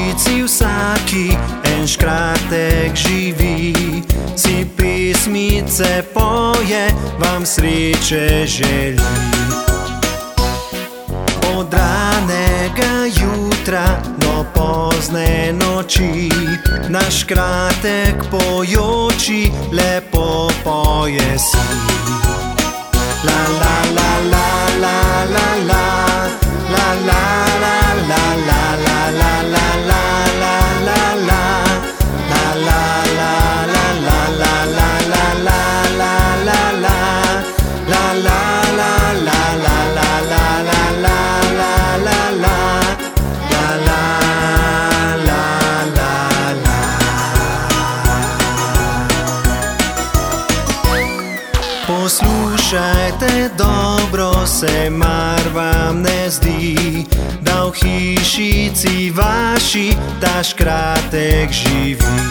hišici vsaki en škratek živi, si pesmice poje, vam sreče želi. Od ranega jutra do pozne noči, naš kratek pojoči lepo poje si. La la la la la la la, la la la la la la la la la la la la, la la la la la la la la la la la la, la la la la la la la la la la la, la la la. Poslušajte dobro, se mar vam ne zdi, da v hišici vaši ta škratek živi.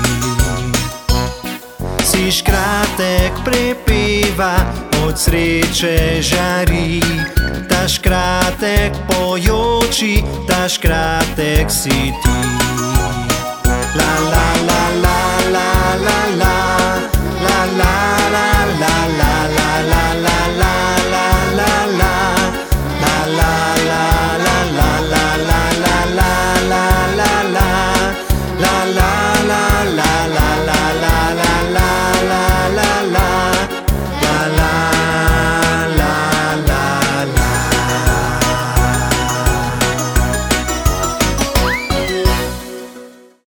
Si škratek prepeva, od sreče žari, ta škratek pojoči, ta škratek si ti. La la la la